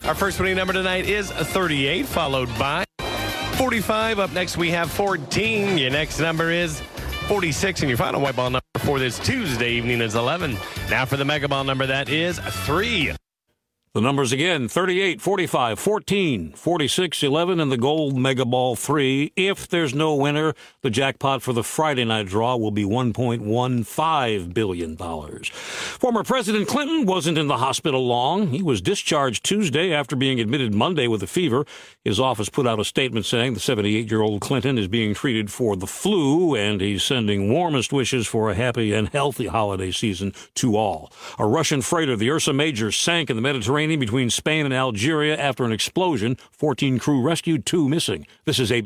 Our first winning number tonight is 38, followed by 45. Up next, we have 14. Your next number is 46, and your final white ball number for this Tuesday evening is 11. Now for the mega ball number, that is 3. The numbers again, 38, 45, 14, 46, 11, and the gold mega ball 3. If there's no winner, the jackpot for the Friday night draw will be $1.15 billion. Former President Clinton wasn't in the hospital long. He was discharged Tuesday after being admitted Monday with a fever. His office put out a statement saying the 78-year-old Clinton is being treated for the flu, and he's sending warmest wishes for a happy and healthy holiday season to all. A Russian freighter, the Ursa Major, sank in the Mediterranean between Spain and Algeria after an explosion. 14 crew rescued, 2 missing. This is ABC.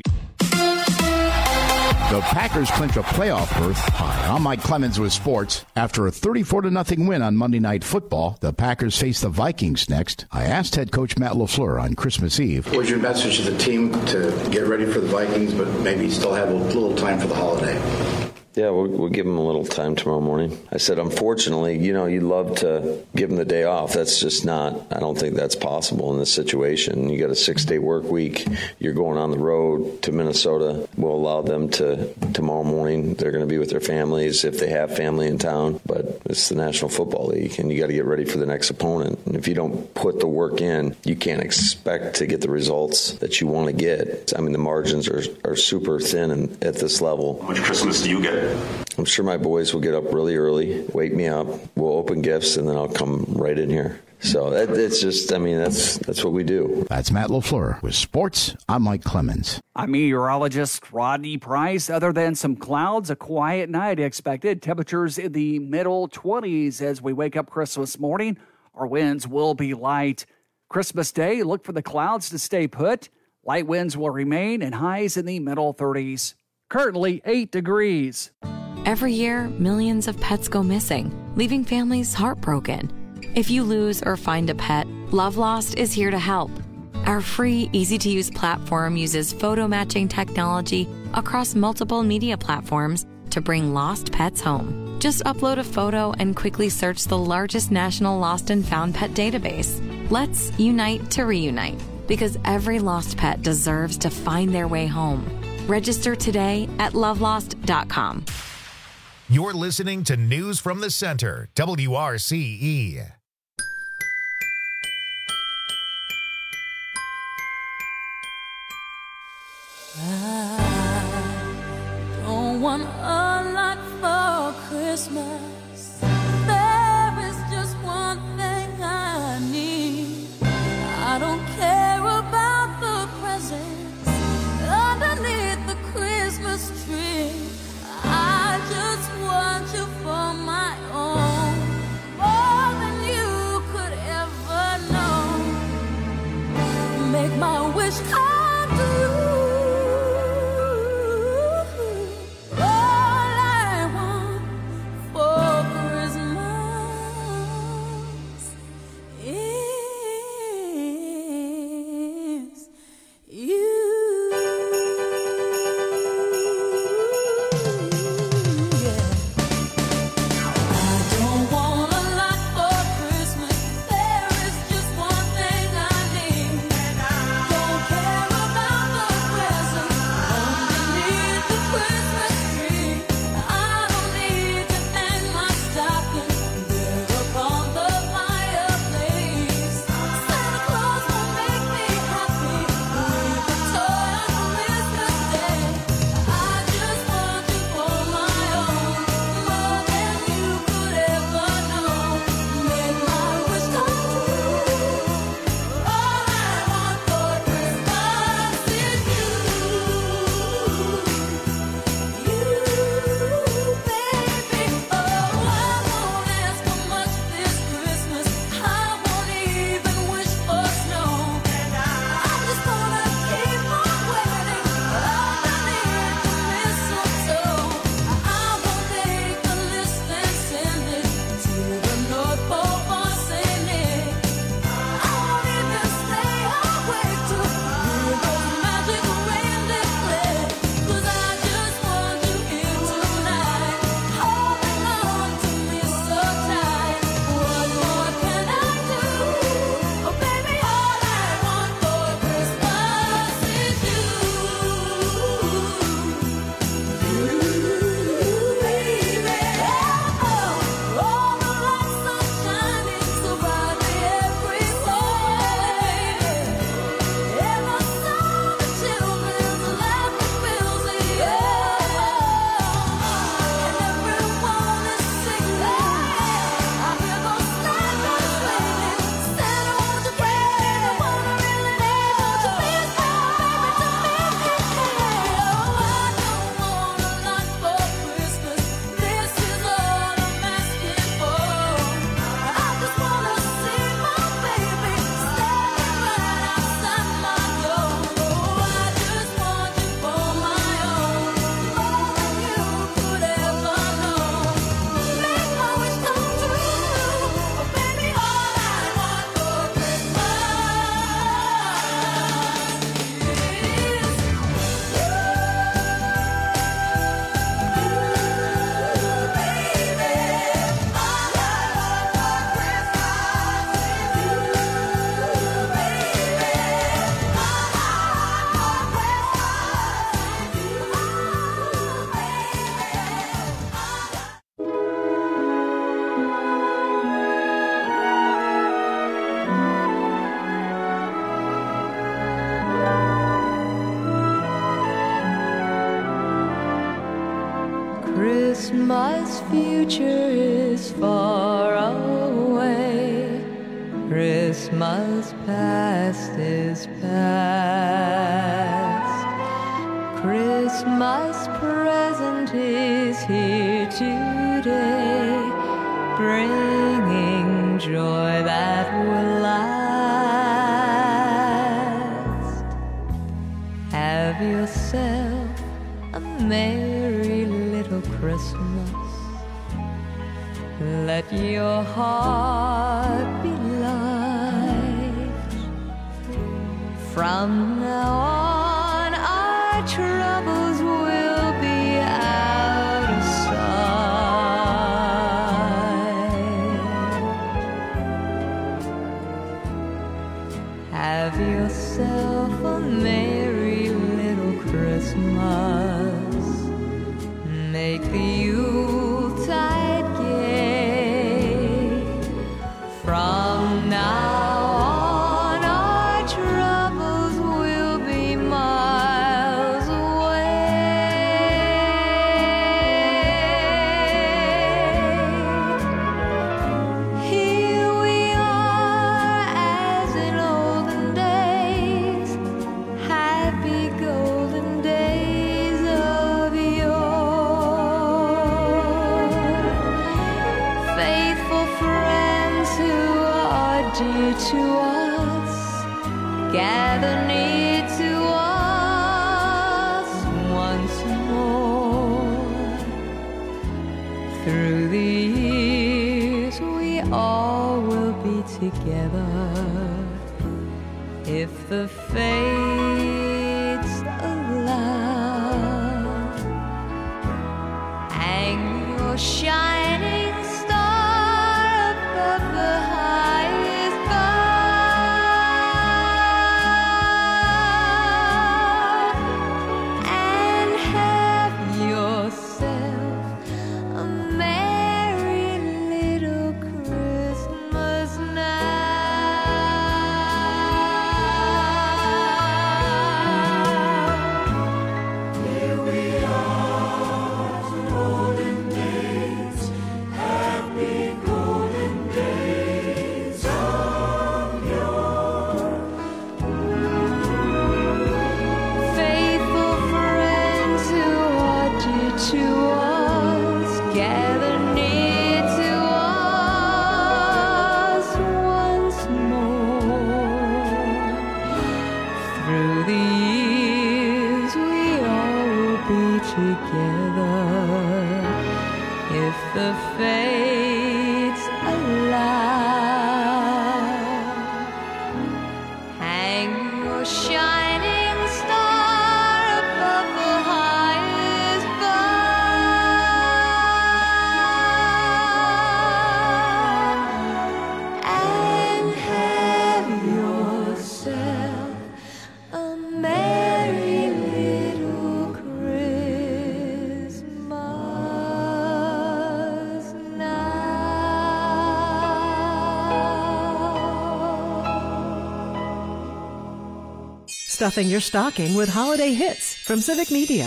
The Packers clinch a playoff berth. Hi, I'm Mike Clemens with sports. After a 34-0 win on Monday Night Football, the Packers face the Vikings next. I asked head coach Matt LaFleur on Christmas Eve. What was your message to the team to get ready for the Vikings, but maybe still have a little time for the holiday? Yeah, we'll give them a little time tomorrow morning. I said, unfortunately, you'd love to give them the day off. That's just not, I don't think that's possible in this situation. You got a 6-day work week. You're going on the road to Minnesota. We'll allow them to, tomorrow morning, they're going to be with their families if they have family in town. But it's the National Football League, and you got to get ready for the next opponent. And if you don't put the work in, you can't expect to get the results that you want to get. I mean, the margins are super thin at this level. How much Christmas do you get? I'm sure my boys will get up really early, wake me up, we'll open gifts, and then I'll come right in here. So it's just, that's what we do. That's Matt LaFleur with sports. I'm Mike Clemens. I'm meteorologist Rodney Price. Other than some clouds, a quiet night expected. Temperatures in the middle 20s as we wake up Christmas morning. Our winds will be light. Christmas Day, look for the clouds to stay put. Light winds will remain and highs in the middle 30s. Currently 8 degrees. Every year, millions of pets go missing, leaving families heartbroken. If you lose or find a pet, Love Lost is here to help. Our free, easy-to-use platform uses photo matching technology across multiple media platforms to bring lost pets home. Just upload a photo and quickly search the largest national lost and found pet database. Let's unite to reunite, because every lost pet deserves to find their way home. Register today at lovelost.com. You're listening to News from the Center, WRCE. I don't want a lot for Christmas. There is just one thing I need. I don't care about the presents underneath the Christmas tree. I just want you for my own, more than you could ever know. Make my wish come true. Don't care about the Christmas future is far away. Christmas past is past. Christmas present is here today, bringing joy that will last. Have yourself a merry little Christmas. Let your heart be light. From now on, our troubles will be out of sight. Have yourself a merry little Christmas. Make the Yuletide gay. From now on, our troubles will be miles away. Here we are as in olden days, happy golden days of yore. Faithful friends who are dear to us, gather near to us once more. Through the years we all will be together, if the fates allow. Hang your shining star above the highest bough, and have yourself a merry little Christmas now. Here we are, golden days, happy golden days of yore. Faithful friends who are dear to us, gather near to us once more. Through the years we all will be together, if the fates allow. Hang your shining star above the highest bough, and have yourself a merry little Christmas now. Stuffing your stocking with holiday hits from Civic Media.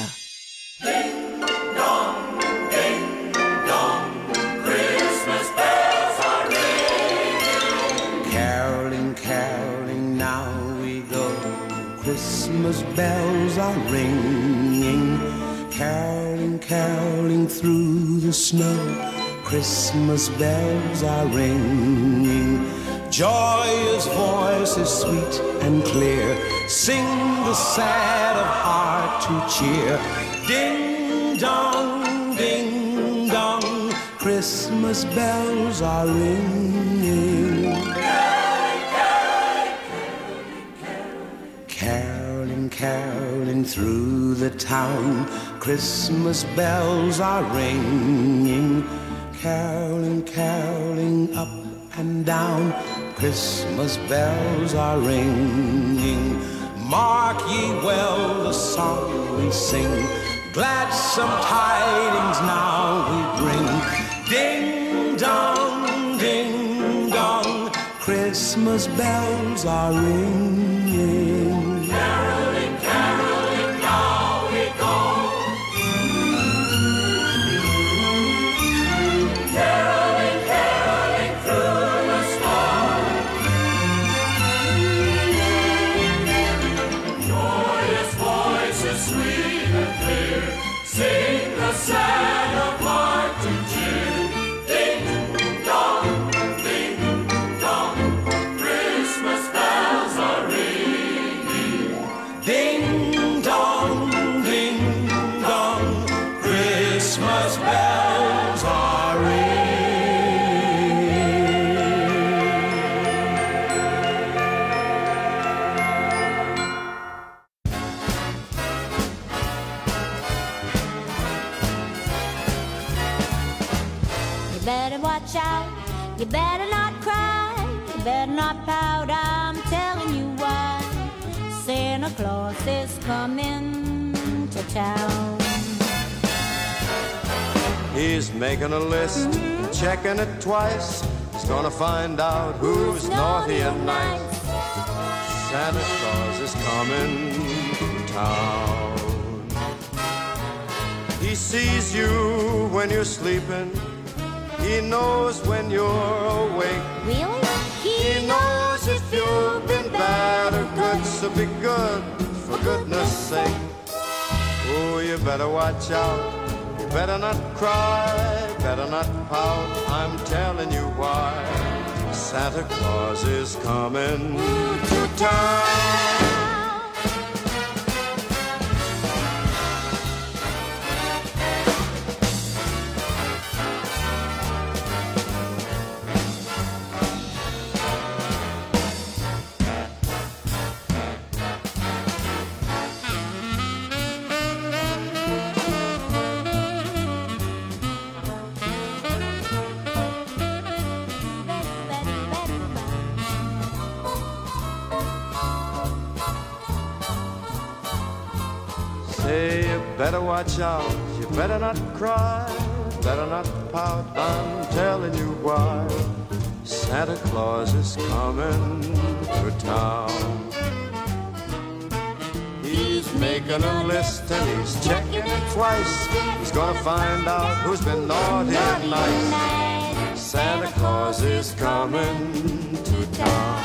Caroling, caroling, now we go. Christmas bells are ringing. Caroling, caroling through the snow. Christmas bells are ringing. Joyous voices sweet and clear sing the sad of heart to cheer. Ding dong, ding dong, Christmas bells are ringing. Caroling, caroling through the town, Christmas bells are ringing. Caroling, caroling up and down, Christmas bells are ringing. Mark ye well the song we sing, gladsome tidings now we bring. Ding dong, ding dong, Christmas bells are ringing. Caroling, caroling, now we go. watch out. You better not cry, you better not pout. I'm telling you why. Santa Claus is coming to town. He's making a list, checking it twice. He's gonna find out who's naughty and nice. Santa Claus is coming to town. He sees you when you're sleeping. He knows when you're awake. Really? He knows if you've been bad or good, so be good, for goodness sake. Oh, you better watch out. You better not cry, better not pout. I'm telling you why. Santa Claus is coming to town. Say you better watch out, you better not cry, better not pout, I'm telling you why. Santa Claus is coming to town. He's making a list and he's checking it twice. He's gonna find out who's been naughty and nice. Santa Claus is coming to town.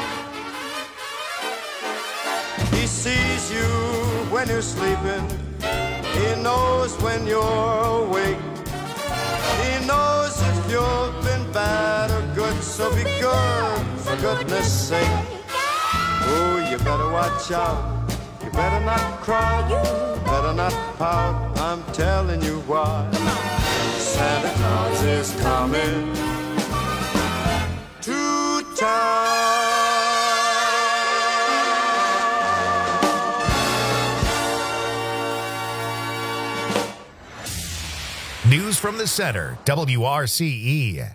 He sees you when you're sleeping. He knows when you're awake. He knows if you've been bad or good, so be good, for goodness sake. Oh, you better watch out. You better not cry, better not pout. I'm telling you why. Santa Claus is coming to town. News from the Center, WRCE.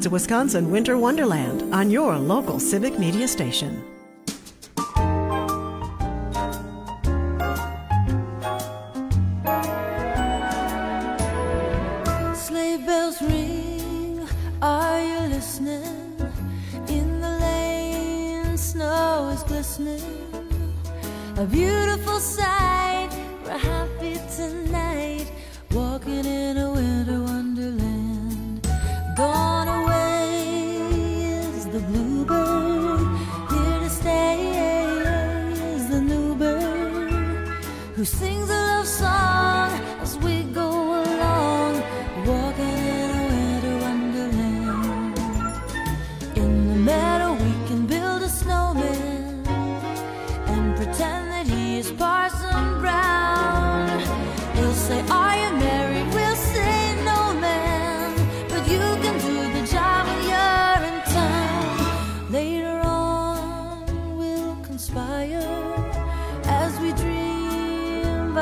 to Wisconsin Winter Wonderland on your local Civic Media station. Sleigh bells ring, are you listening? In the lane, snow is glistening. A beautiful sight, we're happy tonight, walking in a winter wonderland. Gone away is the bluebird, here to stay is the new bird, who sings a love song as we go along, walking in a winter wonderland. In the meadow we can build a snowman and pretend that he is Parson Brown. He'll say, are you married? We'll say, no, man, but you can do the job when you're in town. Later on we'll conspire as we dream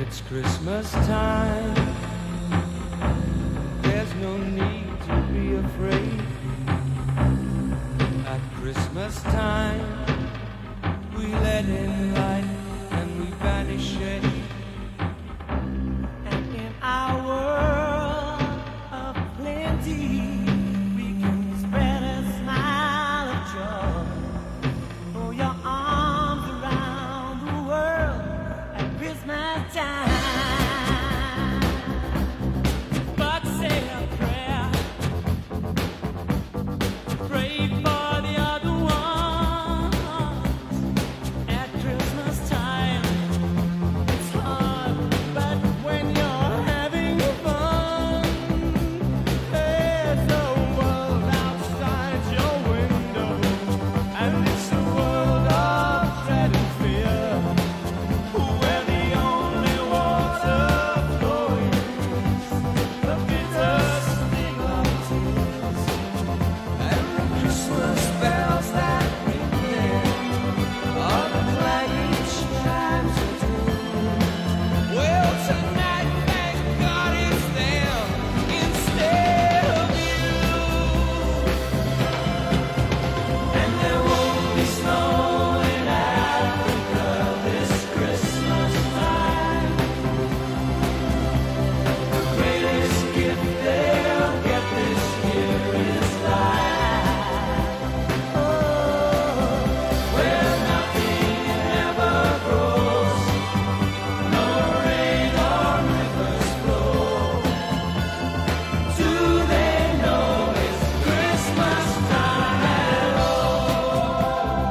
It's Christmas time. There's no need to be afraid. At Christmas time, we let in light and we banish shade. And in our world of plenty, we can spread a smile of joy. Throw your arms around the world at Christmas time. But say a prayer. Pray for the other ones. At Christmas time, it's hard, but when you're having fun, there's a world outside your window, and it's a world of dread and fear, where the only water flowing is the bitter sting of tears, and the Christmas bells that ring there are the clanging chimes of doom. Well, tonight, thank God it's them instead of you. And there won't be snow in Africa this Christmas time. The greatest gift they'll get this year is life. Oh, where nothing ever grows, no rain or rivers flow. Do they know it's Christmas time at all?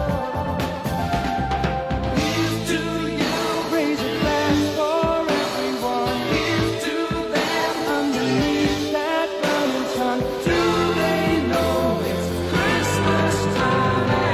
Here's to you, raise a glass for everyone. Here's to them underneath that burning sun. Do they know it's Christmas time at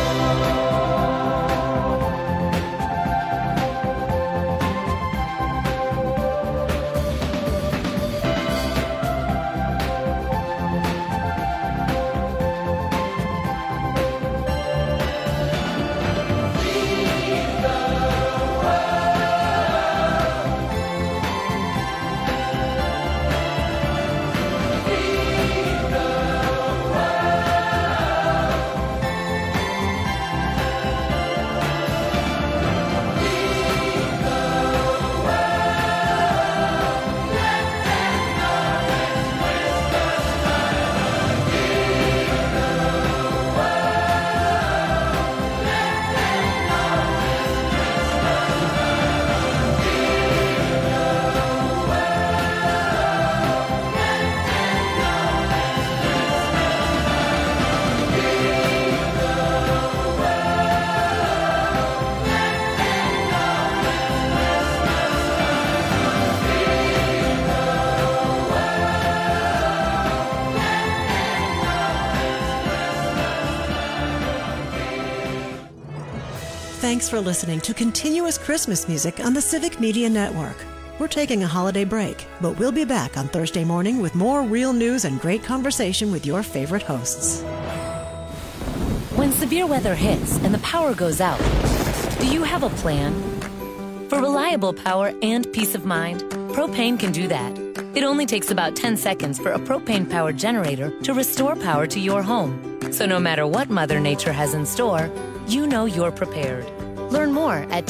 Thanks for listening to Continuous Christmas Music on the Civic Media Network. We're taking a holiday break, but we'll be back on Thursday morning with more real news and great conversation with your favorite hosts. When severe weather hits and the power goes out, do you have a plan? For reliable power and peace of mind, Propane can do that. It only takes about 10 seconds for a propane-powered generator to restore power to your home. So no matter what Mother Nature has in store, you know you're prepared. Learn more at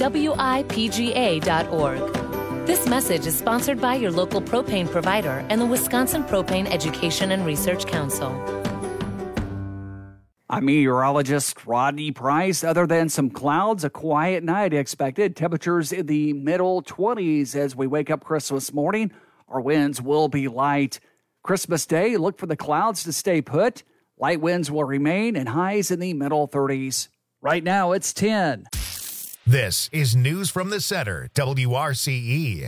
WIPGA.org. This message is sponsored by your local propane provider and the Wisconsin Propane Education and Research Council. I'm meteorologist Rodney Price. Other than some clouds, a quiet night expected. Temperatures in the middle 20s as we wake up Christmas morning. Our winds will be light. Christmas Day, look for the clouds to stay put. Light winds will remain and highs in the middle 30s. Right now, it's 10. This is News from the Center, WRCE.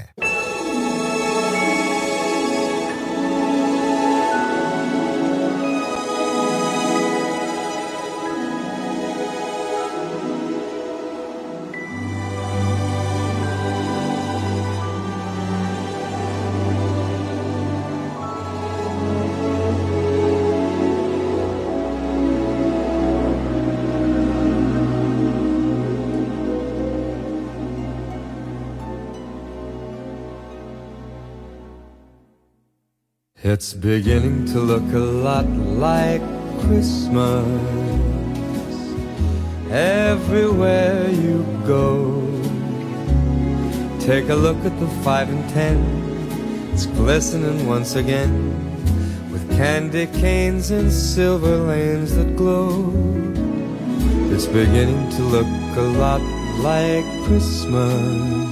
It's beginning to look a lot like Christmas everywhere you go. Take a look at the 5 and 10. It's glistening once again with candy canes and silver lanes that glow. It's beginning to look a lot like Christmas.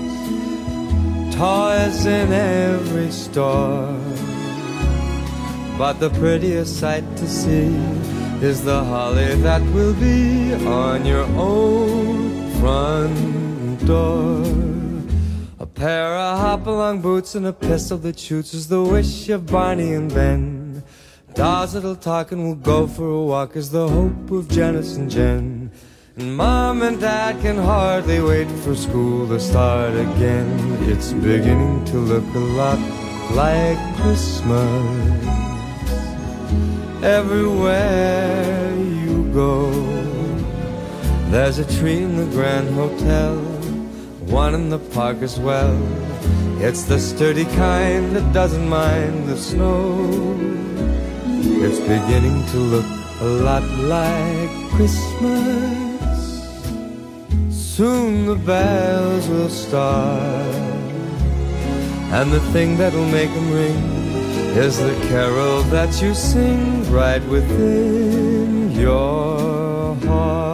Toys in every store, but the prettiest sight to see is the holly that will be on your own front door. A pair of hop-along boots and a pistol that shoots is the wish of Barney and Ben. Dolls that'll talk and will go for a walk is the hope of Janice and Jen. And Mom and Dad can hardly wait for school to start again. It's beginning to look a lot like Christmas everywhere you go. There's a tree in the Grand Hotel, one in the park as well. It's the sturdy kind that doesn't mind the snow. It's beginning to look a lot like Christmas. Soon the bells will start, and the thing that'll make them ring is the carol that you sing right within your heart.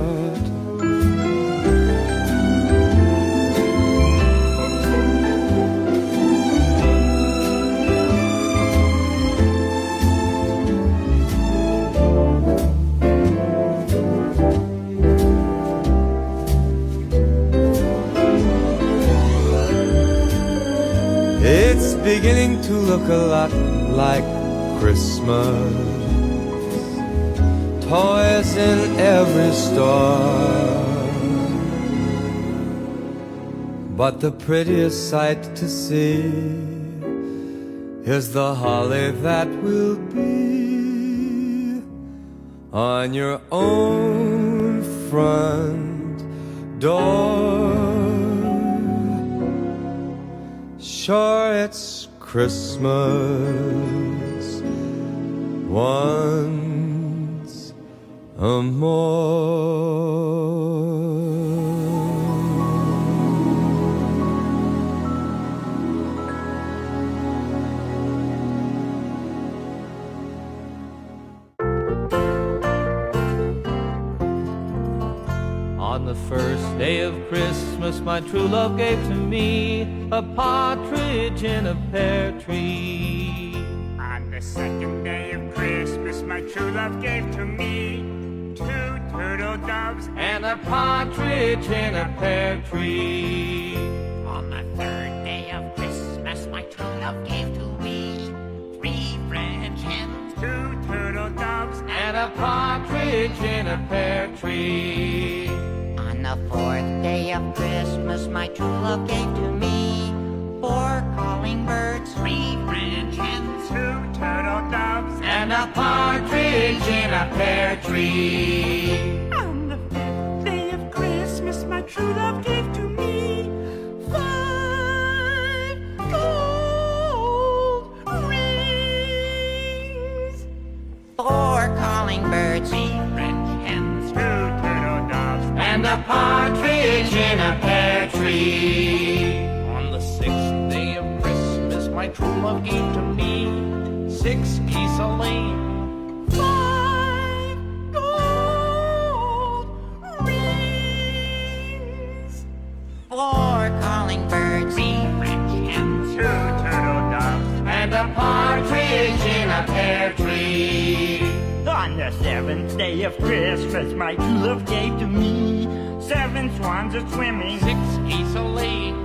It's beginning to look a lot like Christmas. Toys in every store, but the prettiest sight to see is the holly that will be on your own front door. Sure, it's Christmas once more. On the first day of Christmas, my true love gave to me a partridge in a pear tree. On the second day of Christmas, my true love gave to me 2 turtle doves and a partridge in a pear tree. On the third day of Christmas, my true love gave to me 3 French hens, 2 turtle doves and a partridge in a pear tree. On the fourth day of Christmas, my true love gave to me 4 calling birds, 3 French hens, 2 turtle doves and a partridge in a pear tree. On the fifth day of Christmas, my true love gave to me 5 gold rings, 4 calling birds, 3 French hens, 2 turtle doves and a partridge in a pear tree. On the 6th day of Christmas, my true love gave to me 6 geese a-laying, 5 gold rings, 4 calling birds, 3 French hens, 2 turtle doves and a partridge in a pear tree. On the 7th day of Christmas, my true love gave to me 7 swans a swimming, 6 geese a-laying,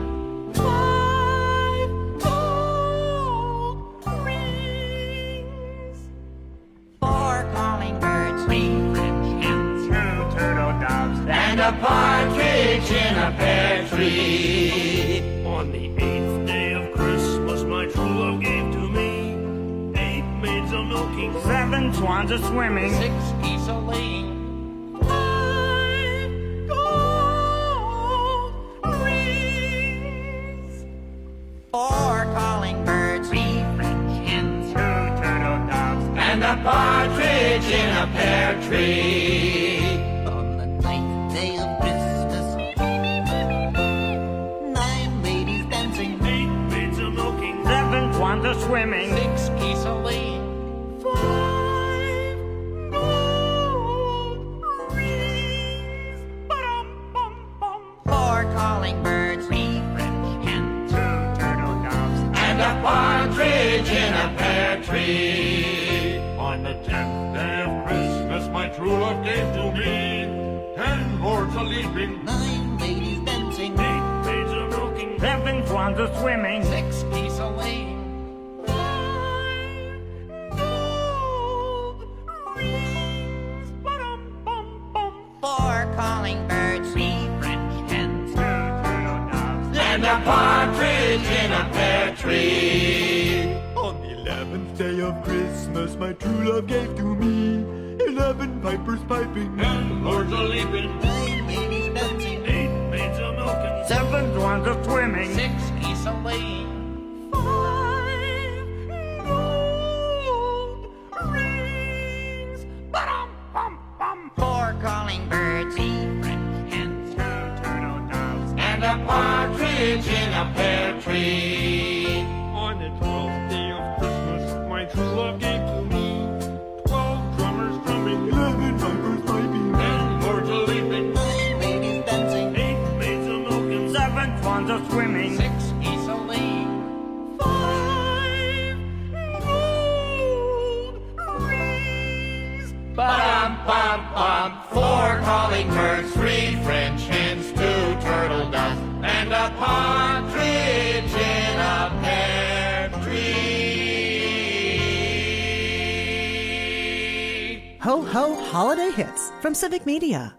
5 gold rings, 4 calling birds, 3 French hens, 2 turtle doves and a partridge in a pear tree. On the 8th day of Christmas, my true love gave to me 8 maids a-milking, 7 swans a swimming, 6 geese a-laying, 5 gold rings, 4 calling birds, 3 French hens, pear tree. On the ninth day of Christmas, 9 ladies dancing, 8 maids a milking, 7 swans a swimming, 6 geese a laying, 5 gold rings, 4 calling birds, 3 French hens, 2 turtle doves, and a partridge in a pear tree. On the 10th day of Christmas, my true love gave to me 10 lords a leaping, 9 ladies dancing, 8 maids a milking, 7 swans a swimming, 6 geese a laying, 5 gold rings, 4 calling birds, 3 French hens, 2 turtle doves, and a partridge in a pear tree. On the 11th day of Christmas, my true love gave to me 11 pipers piping, 10 lords a leaping, 9 ladies dancing, 8 maids a milking, 7 swans a swimming, 6 geese a laying, 5 gold rings, 4 calling birds, 3 French hens, 2 turtle doves, and a partridge in a pear tree. On the 12th day of Christmas, my true love gave to me 12 drummers drumming, 11 pipers piping, 10 lords a leaping, 9 ladies dancing, 8 maids a milking, 7 swans a swimming, 6 geese a laying, 5 gold rings, ba-dum-bum-bum, 4 calling birds, 3 French hens, 2 turtle doves, and a partridge in a pear tree. Ho Ho Holiday Hits from Civic Media.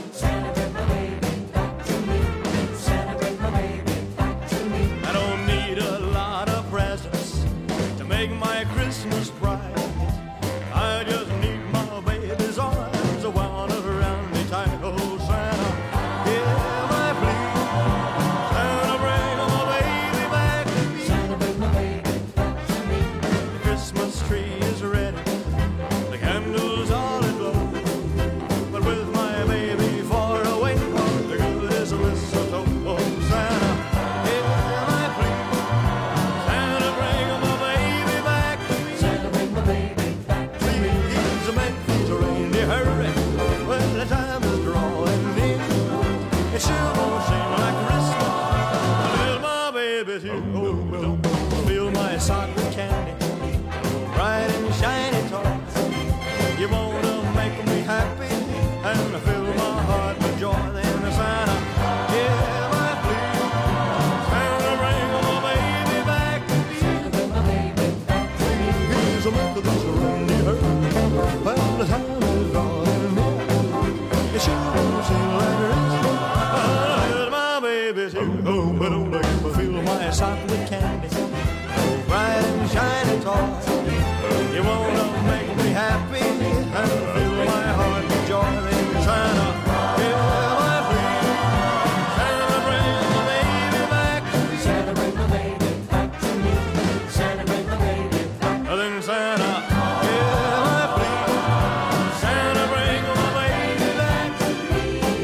I don't need a lot of presents to make my Christmas bright. I just need my baby's arms wound around me tight. Oh, Santa, hear my plea. Santa, bring my baby back to me. Santa, bring my baby back to me. The Christmas tree is ready, the candles all aglow. But with my baby far away, the good is mistletoe. Oh, Santa, hear my plea. Santa, bring my baby back to me. Santa, bring my baby back to me. Please make these reindeer hurry when the time is drawing near. It sure won't seem like Christmas until my baby's here. Oh, don't fill my sock with candy, bright and shiny toys. You wanna make me happy and fill my heart with joy. Then Santa, hear my plea. Santa, bring my baby back to me. Santa, bring my baby back to me. Please make these reindeer hurry when the time is drawing near. It sure won't seem like Christmas until my baby's here. Oh, but don't make me fill my sock with candy, bright and shiny toys. You wanna make me happy and fill my heart with joy. Then Santa, hear my plea. Santa, bring my baby back to me. Santa, bring my baby back to me. Santa, bring my baby back. Then Santa, hear my plea. Santa, bring my baby back to me.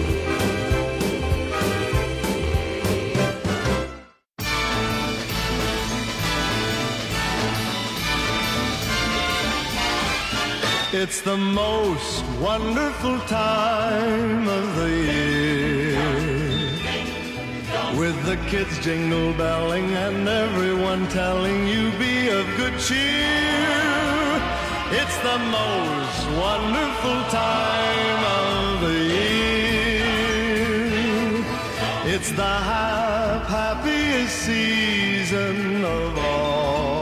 It's the most wonderful time of the year, with the kids jingle belling and everyone telling you be of good cheer. It's the most wonderful time of the year. It's the happiest season of all,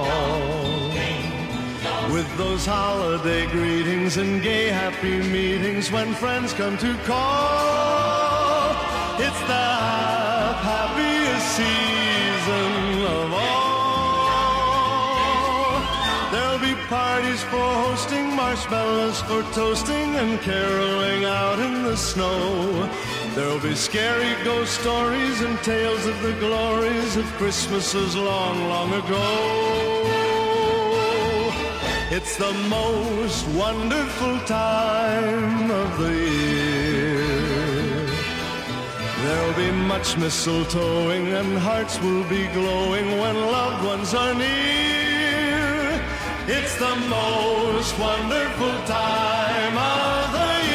with those holiday greetings and gay happy meetings when friends come to call. It's the happiest season of all. There'll be parties for hosting, marshmallows for toasting, and caroling out in the snow. There'll be scary ghost stories and tales of the glories of Christmases long, long ago. It's the most wonderful time of the year. There'll be much mistletoeing and hearts will be glowing when loved ones are near. It's the most wonderful time of the year.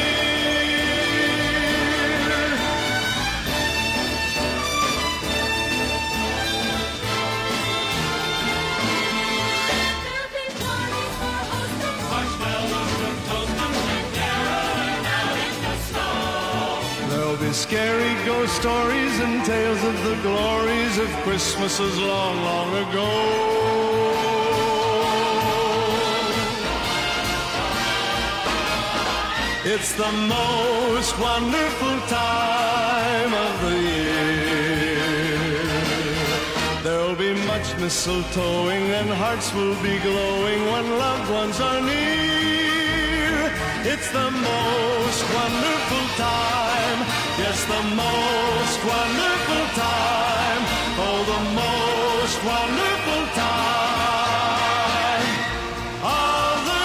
There'll be scary ghost stories and tales of the glories of Christmases long, long ago. It's the most wonderful time of the year. There'll be much mistletoeing and hearts will be glowing when loved ones are near. It's the most wonderful time, yes, the most wonderful time, oh, the most wonderful time of the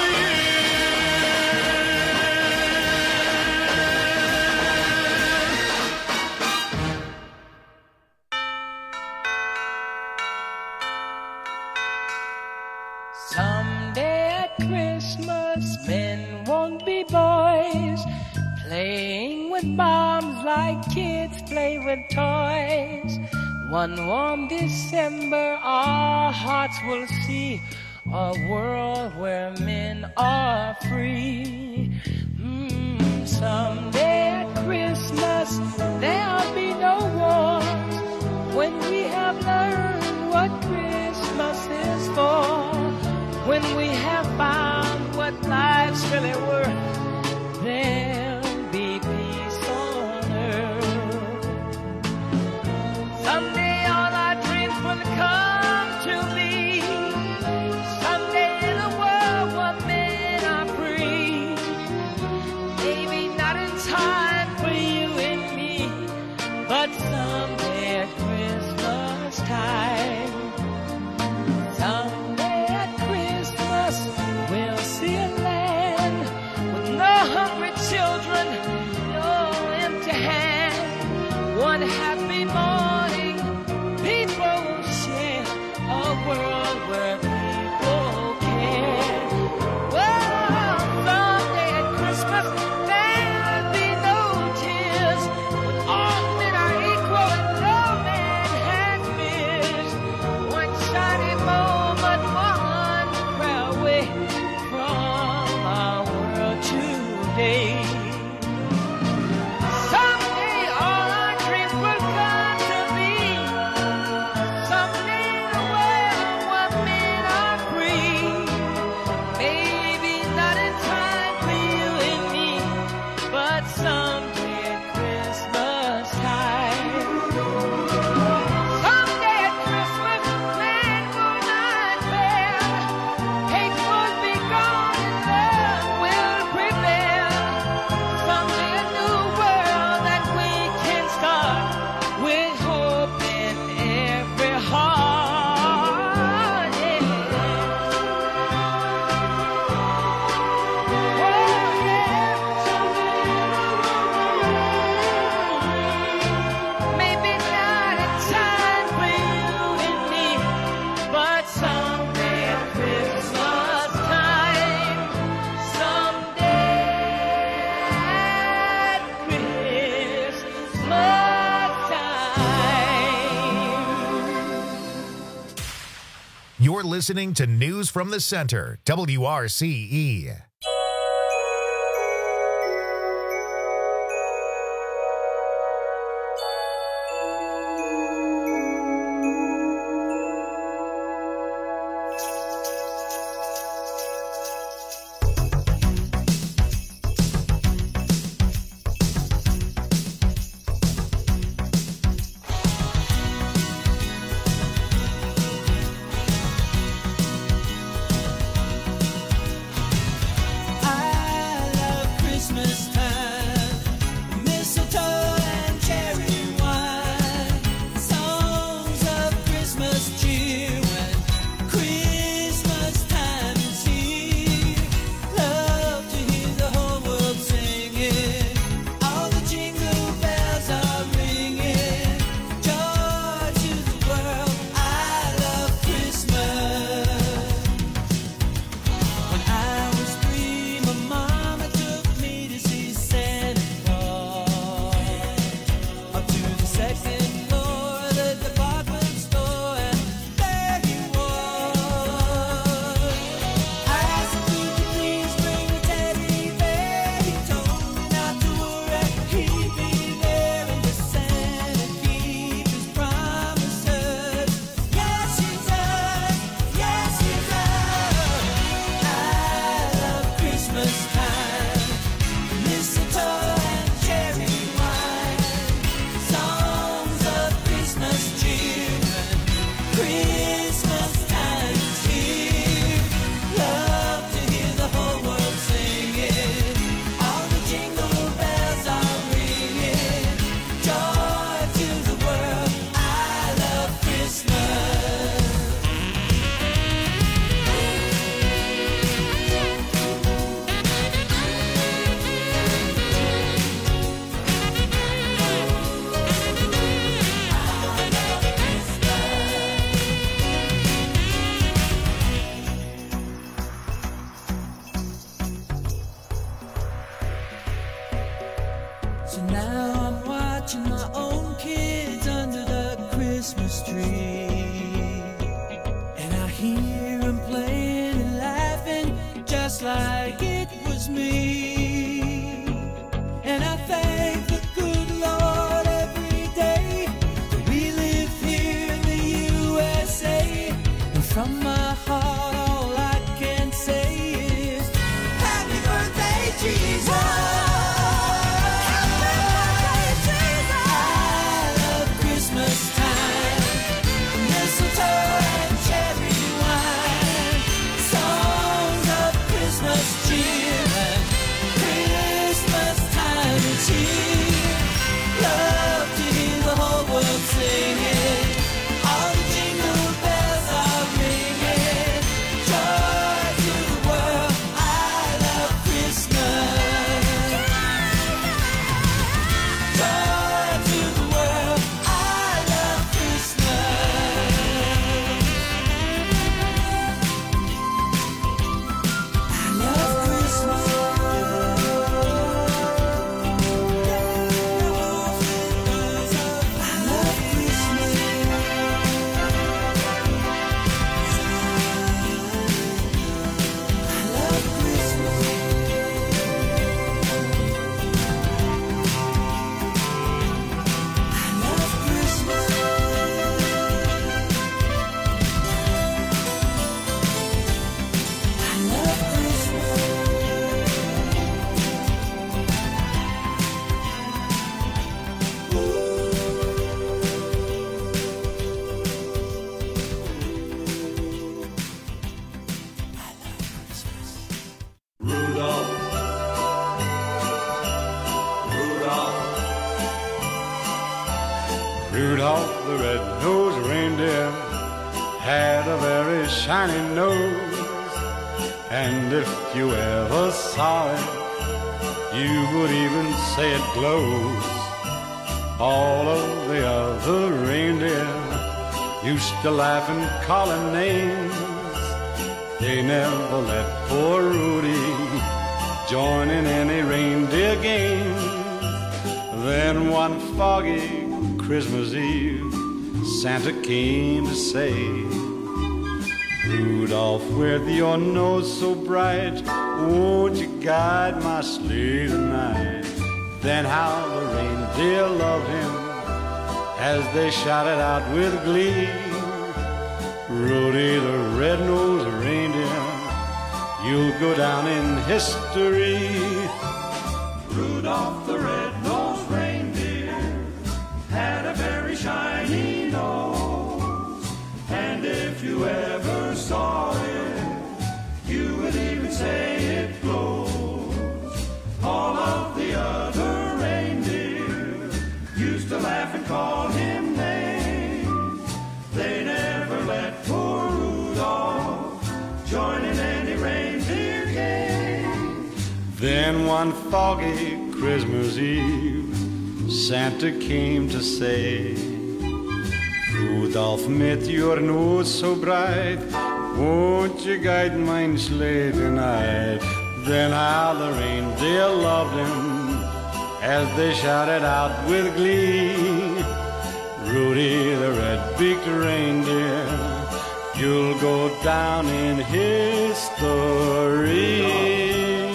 Someday at Christmas, men won't be boys, playing with bombs like kids play with toys. One warm December, our hearts will see a world where men are free. Someday at Christmas, there'll be no wars, when we have learned what Christmas is for. When we have found what life's really worth, there'll be peace on earth. Someday all our dreams will come to be. Someday in a world where men are free. Maybe not in time for you and me, but someday at Christmas time. We'll see a land with no hungry children, no empty hand. One happy morning, people will share a world where people care. Well, someday at Christmas, there'll be no tears, when all men are equal and no man has fears. One shiny moment, one prayer away from our world today. Someday all our dreams will come to be. Someday in a world where men are free. Maybe not in time for you and me, but someday at Christmas time. Someday at Christmas, man will not fail. Hate will be gone and love will prevail. Someday a new world that we can start with hope in every heart. Yeah. Oh, yeah. Maybe not a time for you and me, but someday at Christmas time. Someday at Christmas time. You're listening to News from the Center, WRCE. Christmas time is here. Love to hear the whole world singing. All the jingle bells are ringing. Joy to the world. I love Christmas. So now I'm watching my own kids under the Christmas tree. And I hear them playing and laughing just like it was me. And I thank the good Lord every day that we live here in the USA. And from my heart all I can say is happy birthday, Jesus. Christmas time, mistletoe and cherry wine, songs of Christmas cheer, and Christmas time is here. Love to hear the whole world singing, all the jingle bells are ringing. Joy to the world, I love Christmas. Joy to the world. Rudolph the red-nosed reindeer had a very shiny nose, and if you ever saw it, you would even say it glows. All of the other reindeer used to laugh and call him names. They never let poor Rudy join in any reindeer games. Then one foggy Christmas Eve, Santa came to say, Rudolph, with your nose so bright, won't you guide my sleigh tonight? Then how the reindeer loved him as they shouted out with glee, Rudy the red-nosed reindeer, you'll go down in history. Rudolph the red-nosed reindeer had a very shiny nose, and if you ever saw it, you would even say it glows. All of the other reindeer used to laugh and call him names. They never let poor Rudolph join in any reindeer game. Then one foggy Christmas Eve, Santa came to say, Rudolph, with your nose so bright, won't you guide my sleigh tonight? Then how the reindeer loved him as they shouted out with glee, Rudy the red-beaked reindeer, you'll go down in history.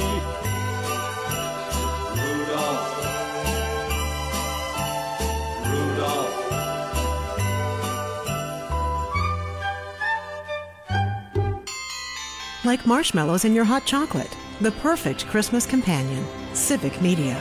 Like marshmallows in your hot chocolate, the perfect Christmas companion. Civic Media.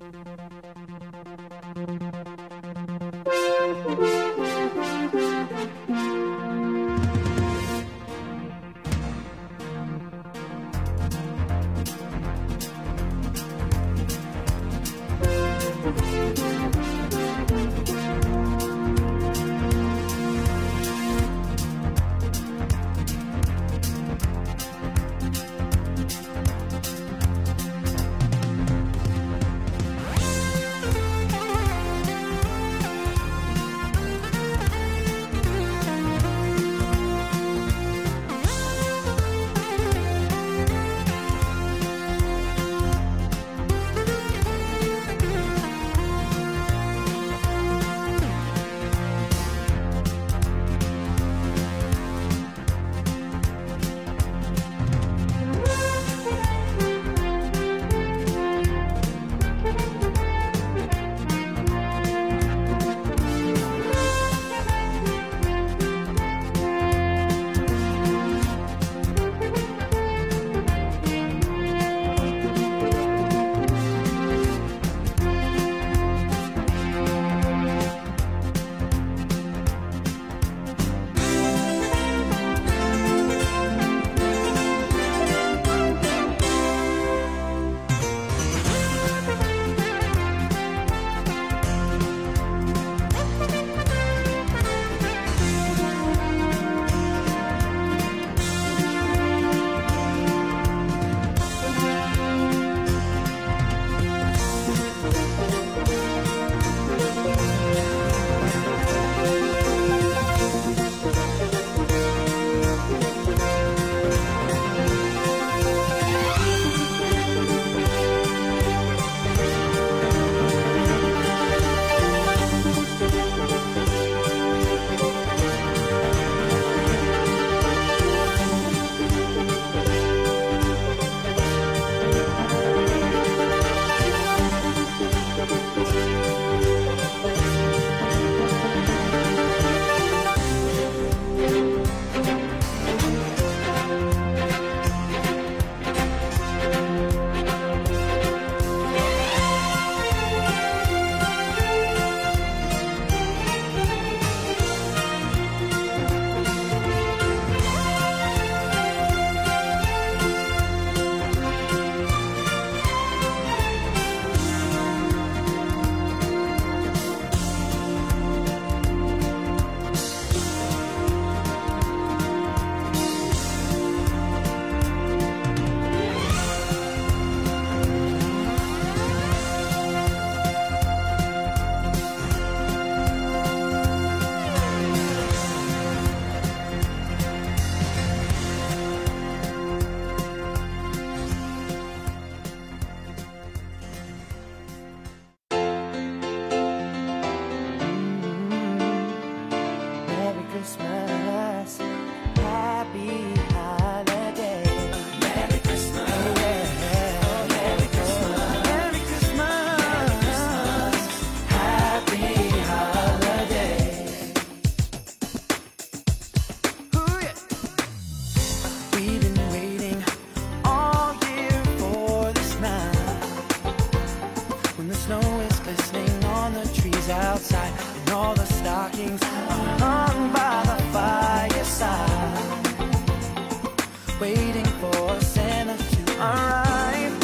waiting for Santa to arrive.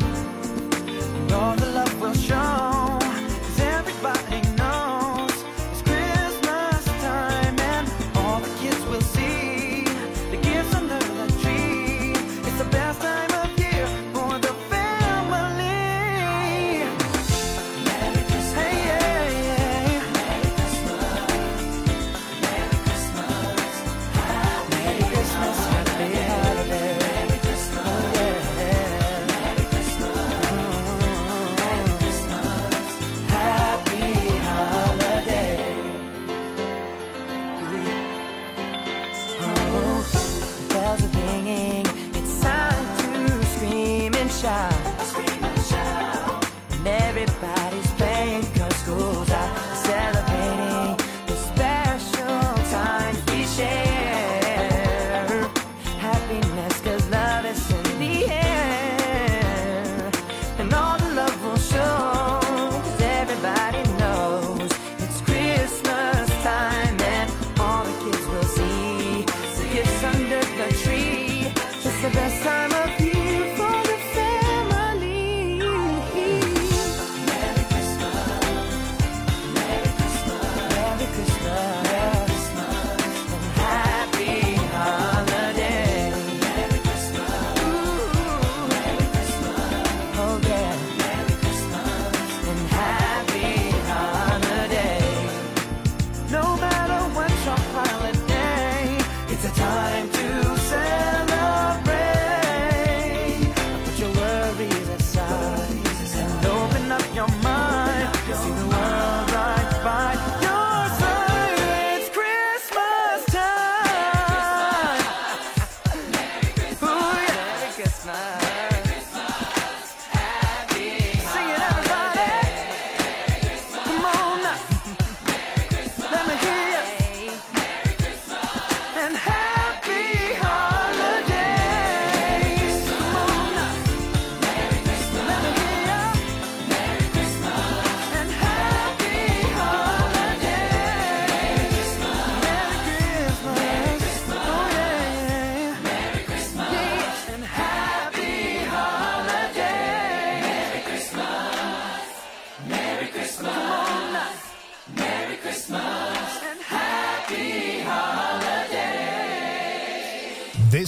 And all the love will show, 'cause everybody knows it's Christmas time, and all the kids will see the gifts under the tree. It's the best time of year for the family. Merry Christmas. Hey, yeah, yeah. Merry Christmas. Merry Christmas. Merry Christmas. Happy holiday. Merry Christmas. Oh, yeah. Merry Christmas. Merry Christmas. Happy holiday. Oh, bells are ringing. It's time to scream and shout. Scream and shout. And everybody's playing 'cause school's out. Celebrating the special times we share. Happiness 'cause love is in the air. And all the love will show.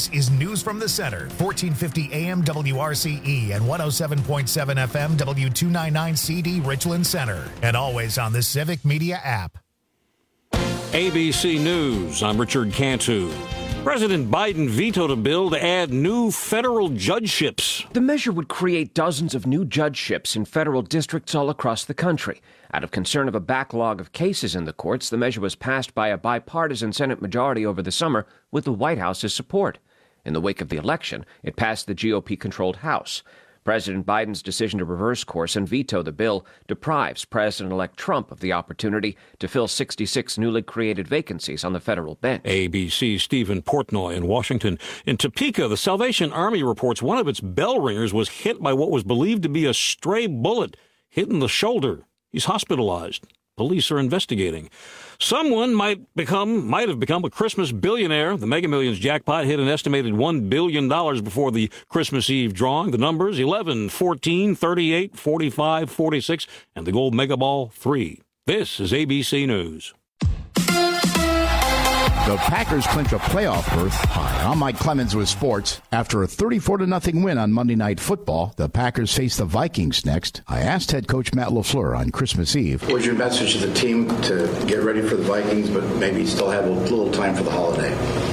This is News from the Center, 1450 AM WRCE and 107.7 FM W299 CD Richland Center, and always on the Civic Media app. ABC News, I'm Richard Cantu. President Biden vetoed a bill to add new federal judgeships. The measure would create dozens of new judgeships in federal districts all across the country. Out of concern of a backlog of cases in the courts, the measure was passed by a bipartisan Senate majority over the summer with the White House's support. In the wake of the election, it passed the GOP-controlled House. President Biden's decision to reverse course and veto the bill deprives President-elect Trump of the opportunity to fill 66 newly created vacancies on the federal bench. ABC's Stephen Portnoy in Washington. In Topeka, the Salvation Army reports one of its bell ringers was hit by what was believed to be a stray bullet, hit in the shoulder. He's hospitalized. Police are investigating. Someone might have become a Christmas billionaire. The Mega Millions jackpot hit an estimated $1 billion before the Christmas Eve drawing. The numbers 11, 14, 38, 45, 46, and the gold Mega Ball 3. This is ABC News. The Packers clinch a playoff berth. Hi, I'm Mike Clemens with sports. After a 34-0 win on Monday Night Football, the Packers face the Vikings next. I asked head coach Matt LaFleur on Christmas Eve. What was your message to the team to get ready for the Vikings, but maybe still have a little time for the holiday?